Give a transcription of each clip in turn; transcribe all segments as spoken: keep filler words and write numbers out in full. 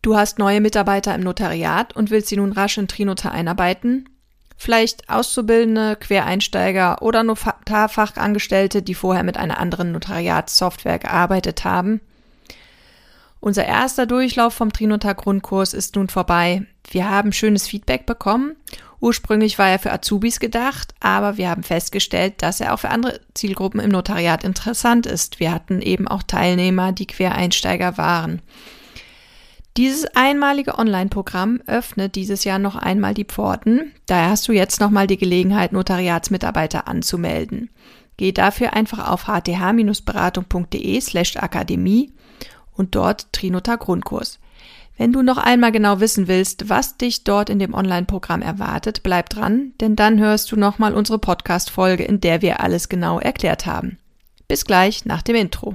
Du hast neue Mitarbeiter im Notariat und willst sie nun rasch in Trinotar einarbeiten? Vielleicht Auszubildende, Quereinsteiger oder Notarfachangestellte, die vorher mit einer anderen Notariatssoftware gearbeitet haben? Unser erster Durchlauf vom Trinotar Grundkurs ist nun vorbei. Wir haben schönes Feedback bekommen. Ursprünglich war er für Azubis gedacht, aber wir haben festgestellt, dass er auch für andere Zielgruppen im Notariat interessant ist. Wir hatten eben auch Teilnehmer, die Quereinsteiger waren. Dieses einmalige Online-Programm öffnet dieses Jahr noch einmal die Pforten. Daher hast du jetzt nochmal die Gelegenheit, Notariatsmitarbeiter anzumelden. Geh dafür einfach auf hth-beratung.de slash akademie und dort Trinotar Grundkurs. Wenn du noch einmal genau wissen willst, was dich dort in dem Online-Programm erwartet, bleib dran, denn dann hörst du nochmal unsere Podcast-Folge, in der wir alles genau erklärt haben. Bis gleich nach dem Intro.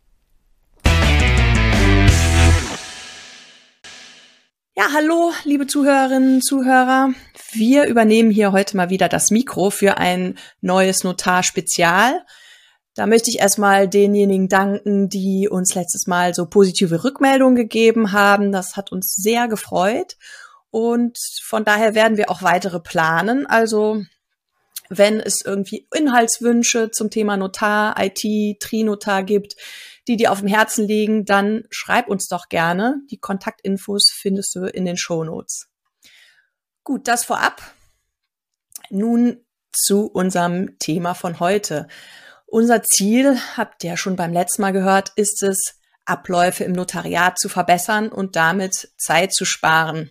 Ja, hallo, liebe Zuhörerinnen, Zuhörer. Wir übernehmen hier heute mal wieder das Mikro für ein neues Notar-Spezial. Da möchte ich erstmal denjenigen danken, die uns letztes Mal so positive Rückmeldungen gegeben haben. Das hat uns sehr gefreut und von daher werden wir auch weitere planen. Also wenn es irgendwie Inhaltswünsche zum Thema Notar, I T, Trinotar gibt, die dir auf dem Herzen liegen, dann schreib uns doch gerne. Die Kontaktinfos findest du in den Shownotes. Gut, das vorab. Nun zu unserem Thema von heute. Unser Ziel, habt ihr ja schon beim letzten Mal gehört, ist es, Abläufe im Notariat zu verbessern und damit Zeit zu sparen.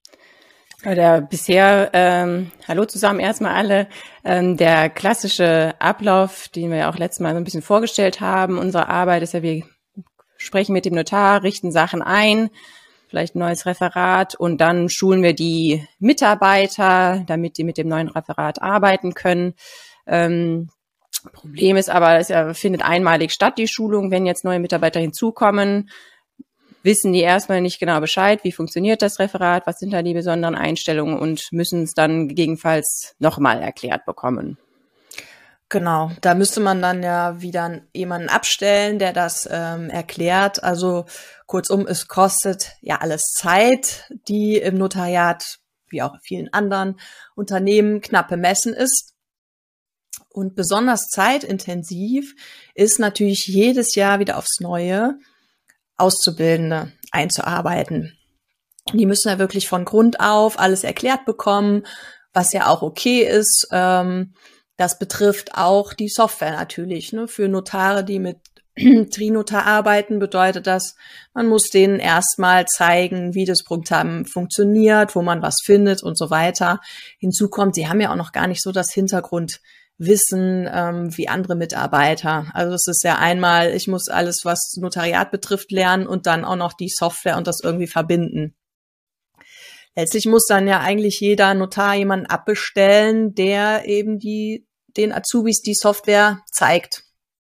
Der bisher, ähm, hallo zusammen erstmal alle, ähm, der klassische Ablauf, den wir ja auch letztes Mal so ein bisschen vorgestellt haben, unsere Arbeit ist ja, wir sprechen mit dem Notar, richten Sachen ein, vielleicht ein neues Referat und dann schulen wir die Mitarbeiter, damit die mit dem neuen Referat arbeiten können. Ähm, Problem ist aber, es findet einmalig statt, die Schulung. Wenn jetzt neue Mitarbeiter hinzukommen, wissen die erstmal nicht genau Bescheid, wie funktioniert das Referat, was sind da die besonderen Einstellungen und müssen es dann gegebenenfalls nochmal erklärt bekommen. Genau, da müsste man dann ja wieder jemanden abstellen, der das ähm, erklärt. Also kurzum, es kostet ja alles Zeit, die im Notariat, wie auch vielen anderen Unternehmen, knapp bemessen ist. Und besonders zeitintensiv ist natürlich jedes Jahr wieder aufs Neue Auszubildende einzuarbeiten. Die müssen ja wirklich von Grund auf alles erklärt bekommen, was ja auch okay ist. Das betrifft auch die Software natürlich. Für Notare, die mit Trinotar arbeiten, bedeutet das, man muss denen erstmal zeigen, wie das Programm funktioniert, wo man was findet und so weiter. Hinzu kommt, sie haben ja auch noch gar nicht so das Hintergrund Wissen ähm, wie andere Mitarbeiter. Also es ist ja einmal, ich muss alles, was Notariat betrifft, lernen und dann auch noch die Software und das irgendwie verbinden. Letztlich muss dann ja eigentlich jeder Notar jemanden abbestellen, der eben die den Azubis die Software zeigt.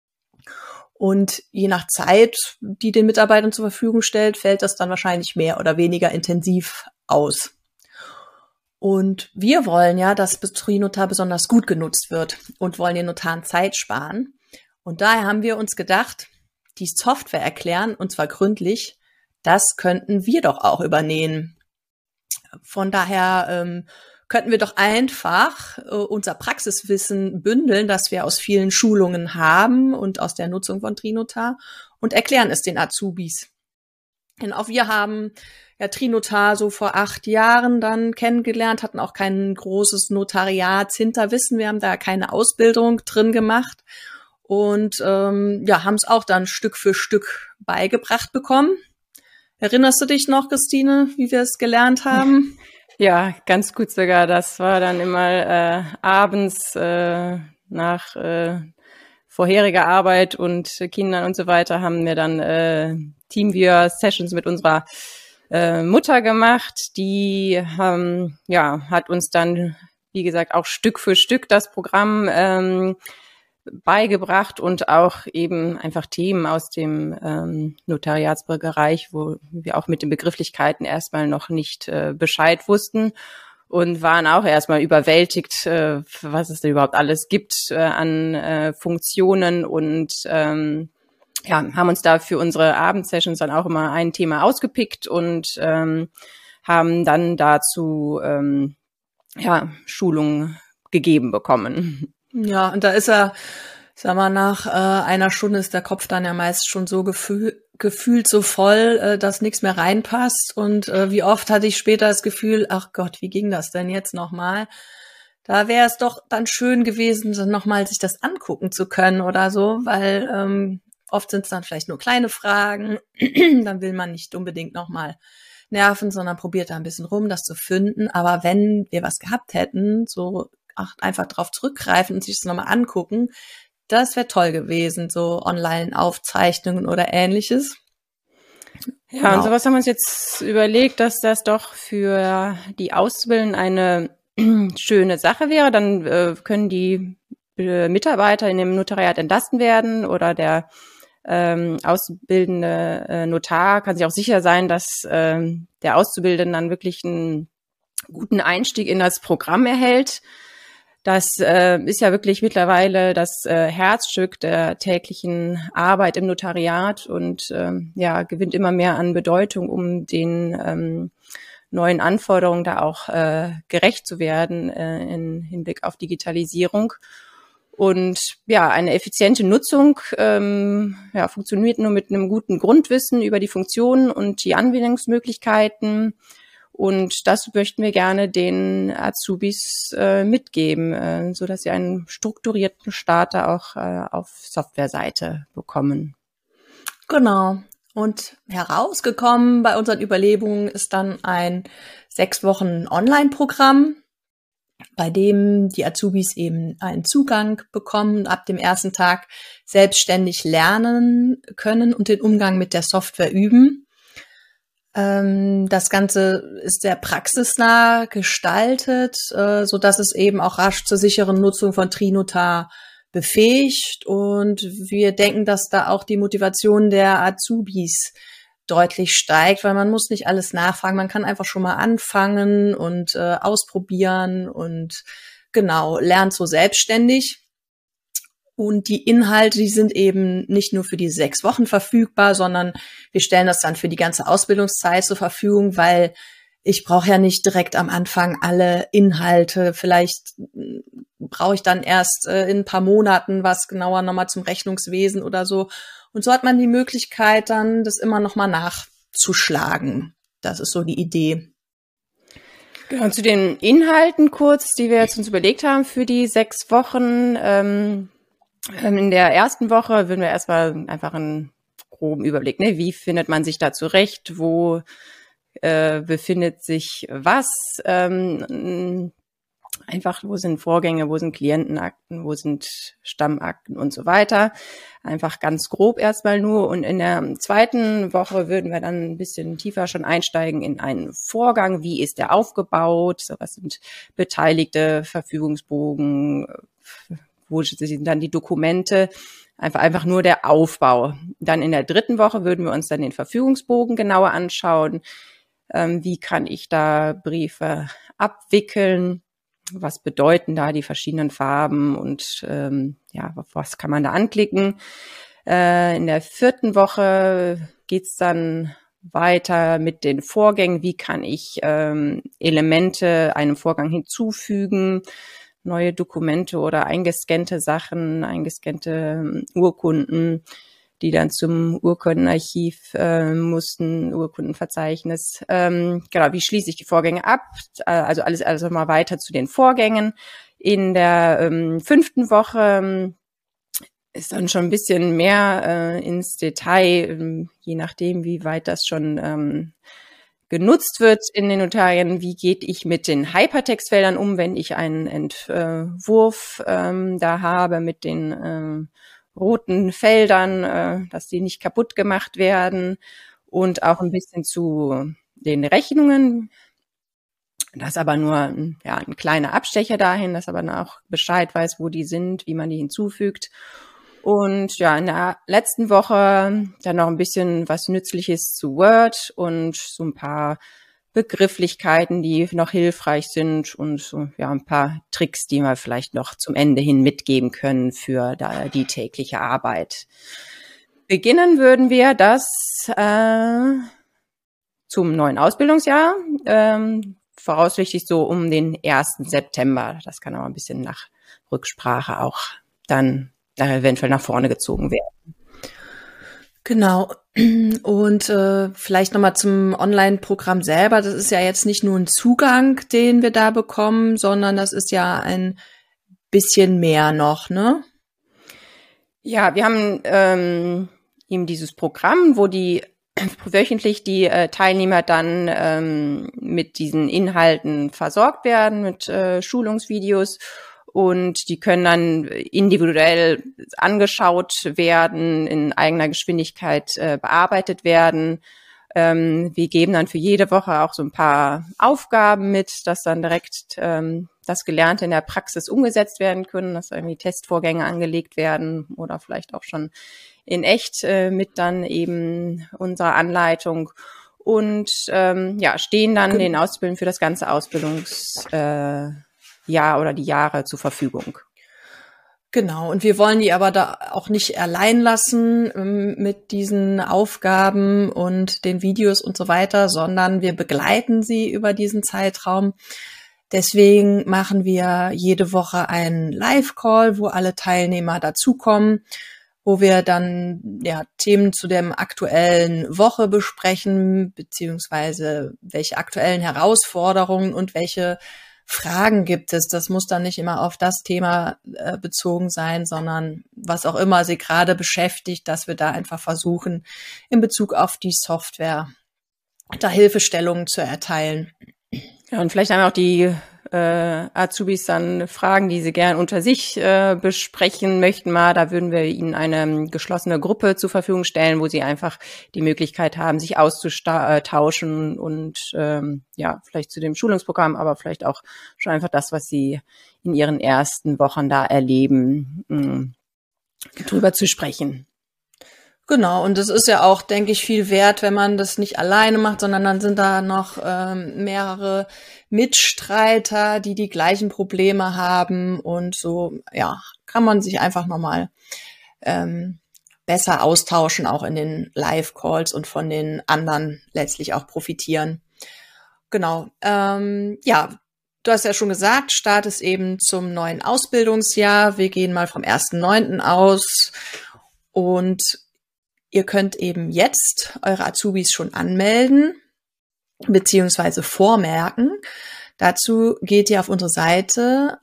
Und je nach Zeit, die den Mitarbeitern zur Verfügung stellt, fällt das dann wahrscheinlich mehr oder weniger intensiv aus. Und wir wollen ja, dass Trinotar besonders gut genutzt wird und wollen den Notaren Zeit sparen. Und daher haben wir uns gedacht, die Software erklären, und zwar gründlich, das könnten wir doch auch übernehmen. Von daher ähm, könnten wir doch einfach äh, unser Praxiswissen bündeln, das wir aus vielen Schulungen haben und aus der Nutzung von Trinotar und erklären es den Azubis. Denn auch wir haben ja Trinotar so vor acht Jahren dann kennengelernt, hatten auch kein großes Notariatshinterwissen. Wir haben da keine Ausbildung drin gemacht und ähm, ja, haben es auch dann Stück für Stück beigebracht bekommen. Erinnerst du dich noch, Christine, wie wir es gelernt haben? Ja, ganz gut sogar. Das war dann immer äh, abends äh, nach äh, vorheriger Arbeit und Kindern und so weiter haben wir dann äh, Teamviewer-Sessions mit unserer äh, Mutter gemacht. Die ähm, ja hat uns dann, wie gesagt, auch Stück für Stück das Programm ähm, beigebracht und auch eben einfach Themen aus dem ähm, Notariatsbereich, wo wir auch mit den Begrifflichkeiten erstmal noch nicht äh, Bescheid wussten und waren auch erstmal überwältigt, äh, was es da überhaupt alles gibt äh, an äh, Funktionen und ähm, ja, haben uns da für unsere Abendsessions dann auch immer ein Thema ausgepickt und ähm, haben dann dazu ähm, ja, Schulungen gegeben bekommen. Ja, und da ist er, sag mal, nach äh, einer Stunde ist der Kopf dann ja meist schon so gefühl, gefühlt so voll, äh, dass nichts mehr reinpasst. Und äh, wie oft hatte ich später das Gefühl, ach Gott, wie ging das denn jetzt nochmal? Da wäre es doch dann schön gewesen, so nochmal sich das angucken zu können oder so, weil ähm, oft sind es dann vielleicht nur kleine Fragen. Dann will man nicht unbedingt nochmal nerven, sondern probiert da ein bisschen rum, das zu finden. Aber wenn wir was gehabt hätten, so ach, einfach drauf zurückgreifen und sich das nochmal angucken, das wäre toll gewesen, so Online-Aufzeichnungen oder Ähnliches. Ja, genau. Und sowas haben wir uns jetzt überlegt, dass das doch für die Auszubildenden eine schöne Sache wäre. Dann äh, können die äh, Mitarbeiter in dem Notariat entlasten werden oder der ähm, auszubildende äh, Notar kann sich auch sicher sein, dass ähm, der Auszubildende dann wirklich einen guten Einstieg in das Programm erhält. Das äh, ist ja wirklich mittlerweile das äh, Herzstück der täglichen Arbeit im Notariat und ähm, ja gewinnt immer mehr an Bedeutung, um den ähm, neuen Anforderungen da auch äh, gerecht zu werden äh, in Hinblick auf Digitalisierung. Und ja, eine effiziente Nutzung ähm, ja, funktioniert nur mit einem guten Grundwissen über die Funktionen und die Anwendungsmöglichkeiten. Und das möchten wir gerne den Azubis äh, mitgeben, äh, so dass sie einen strukturierten Starter auch äh, auf Softwareseite bekommen. Genau. Und herausgekommen bei unseren Überlegungen ist dann ein sechs Wochen Online-Programm, bei dem die Azubis eben einen Zugang bekommen und ab dem ersten Tag selbstständig lernen können und den Umgang mit der Software üben. Das Ganze ist sehr praxisnah gestaltet, so dass es eben auch rasch zur sicheren Nutzung von Trinotar befähigt. Und wir denken, dass da auch die Motivation der Azubis deutlich steigt, weil man muss nicht alles nachfragen. Man kann einfach schon mal anfangen und äh, ausprobieren und genau, lernt so selbstständig. Und die Inhalte, die sind eben nicht nur für die sechs Wochen verfügbar, sondern wir stellen das dann für die ganze Ausbildungszeit zur Verfügung, weil ich brauche ja nicht direkt am Anfang alle Inhalte. Vielleicht brauche ich dann erst äh, in ein paar Monaten was genauer nochmal zum Rechnungswesen oder so. Und so hat man die Möglichkeit, dann das immer nochmal nachzuschlagen. Das ist so die Idee. Genau, zu den Inhalten kurz, die wir jetzt uns überlegt haben für die sechs Wochen. Ähm In der ersten Woche würden wir erstmal einfach einen groben Überblick, ne? Wie findet man sich da zurecht? Wo äh, befindet sich was? Ähm, einfach, wo sind Vorgänge, wo sind Klientenakten, wo sind Stammakten und so weiter. Einfach ganz grob erstmal nur. Und in der zweiten Woche würden wir dann ein bisschen tiefer schon einsteigen in einen Vorgang. Wie ist der aufgebaut? So, was sind beteiligte Verfügungsbogen? Wo sind dann die Dokumente, einfach, einfach nur der Aufbau. Dann in der dritten Woche würden wir uns dann den Verfügungsbogen genauer anschauen. Ähm, wie kann ich da Briefe abwickeln? Was bedeuten da die verschiedenen Farben und ähm, ja, was kann man da anklicken? Äh, in der vierten Woche geht's dann weiter mit den Vorgängen. Wie kann ich ähm, Elemente einem Vorgang hinzufügen? Neue Dokumente oder eingescannte Sachen, eingescannte Urkunden, die dann zum Urkundenarchiv äh, mussten, Urkundenverzeichnis. Ähm, genau, wie schließe ich die Vorgänge ab? Also alles also mal weiter zu den Vorgängen. In der ähm, fünften Woche ähm, ist dann schon ein bisschen mehr äh, ins Detail, ähm, je nachdem, wie weit das schon ähm, genutzt wird in den Notarien. Wie geht ich mit den Hypertextfeldern um, wenn ich einen Entwurf ähm, da habe mit den äh, roten Feldern, äh, dass die nicht kaputt gemacht werden, und auch ein bisschen zu den Rechnungen. Das ist aber nur ja, ein kleiner Abstecher dahin, dass aber auch Bescheid weiß, wo die sind, wie man die hinzufügt. Und ja, in der letzten Woche dann noch ein bisschen was Nützliches zu Word und so ein paar Begrifflichkeiten, die noch hilfreich sind, und so ja ein paar Tricks, die wir vielleicht noch zum Ende hin mitgeben können für da die tägliche Arbeit. Beginnen würden wir das äh, zum neuen Ausbildungsjahr, ähm, voraussichtlich so um den ersten September. Das kann aber ein bisschen nach Rücksprache auch dann äh, eventuell nach vorne gezogen werden. Genau. Und äh, vielleicht nochmal zum Online-Programm selber. Das ist ja jetzt nicht nur ein Zugang, den wir da bekommen, sondern das ist ja ein bisschen mehr noch, ne? Ja, wir haben ähm, eben dieses Programm, wo die wöchentlich die äh, Teilnehmer dann ähm, mit diesen Inhalten versorgt werden, mit äh, Schulungsvideos, und die können dann individuell angeschaut werden, in eigener Geschwindigkeit äh, bearbeitet werden. Ähm, wir geben dann für jede Woche auch so ein paar Aufgaben mit, dass dann direkt ähm, das Gelernte in der Praxis umgesetzt werden können, dass irgendwie Testvorgänge angelegt werden oder vielleicht auch schon in echt äh, mit dann eben unserer Anleitung, und ähm, ja, stehen dann den Auszubildenden für das ganze Ausbildungsjahr äh, oder die Jahre zur Verfügung. Genau, und wir wollen die aber da auch nicht allein lassen ähm, mit diesen Aufgaben und den Videos und so weiter, sondern wir begleiten sie über diesen Zeitraum. Deswegen machen wir jede Woche einen Live-Call, wo alle Teilnehmer dazukommen, wo wir dann ja Themen zu der aktuellen Woche besprechen, beziehungsweise welche aktuellen Herausforderungen und welche Fragen gibt es. Das muss dann nicht immer auf das Thema äh, bezogen sein, sondern was auch immer Sie gerade beschäftigt, dass wir da einfach versuchen, in Bezug auf die Software da Hilfestellungen zu erteilen. Ja, und vielleicht haben auch die äh, Azubis dann Fragen, die sie gern unter sich äh, besprechen möchten mal. Da würden wir ihnen eine geschlossene Gruppe zur Verfügung stellen, wo sie einfach die Möglichkeit haben, sich auszutauschen und ähm, ja, vielleicht zu dem Schulungsprogramm, aber vielleicht auch schon einfach das, was sie in ihren ersten Wochen da erleben, mh, drüber zu sprechen. Genau, und es ist ja auch, denke ich, viel wert, wenn man das nicht alleine macht, sondern dann sind da noch ähm, mehrere Mitstreiter, die die gleichen Probleme haben, und so, ja, kann man sich einfach nochmal ähm, besser austauschen, auch in den Live-Calls, und von den anderen letztlich auch profitieren. Genau, ähm, ja, du hast ja schon gesagt, Start ist eben zum neuen Ausbildungsjahr. Wir gehen mal vom ersten neunten aus, und ihr könnt eben jetzt eure Azubis schon anmelden beziehungsweise vormerken. Dazu geht ihr auf unsere Seite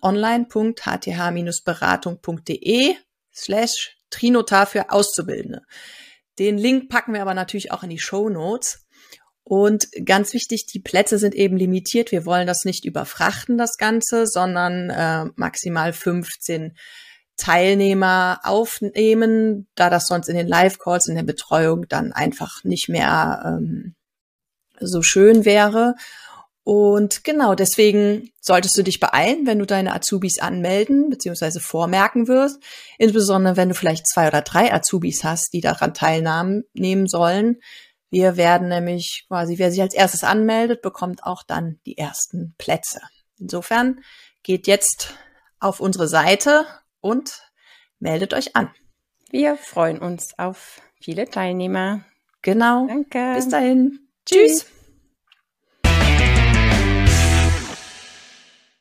online.hth-beratung.de slash Trinotar für Auszubildende. Den Link packen wir aber natürlich auch in die Shownotes. Und ganz wichtig, die Plätze sind eben limitiert. Wir wollen das nicht überfrachten, das Ganze, sondern äh, maximal fünfzehn Teilnehmer aufnehmen, da das sonst in den Live-Calls, in der Betreuung dann einfach nicht mehr ähm, so schön wäre. Und genau, deswegen solltest du dich beeilen, wenn du deine Azubis anmelden bzw. vormerken wirst. Insbesondere, wenn du vielleicht zwei oder drei Azubis hast, die daran teilnehmen sollen. Wir werden nämlich quasi, wer sich als erstes anmeldet, bekommt auch dann die ersten Plätze. Insofern geht jetzt auf unsere Seite und meldet euch an. Wir freuen uns auf viele Teilnehmer. Genau. Danke. Bis dahin. Tschüss.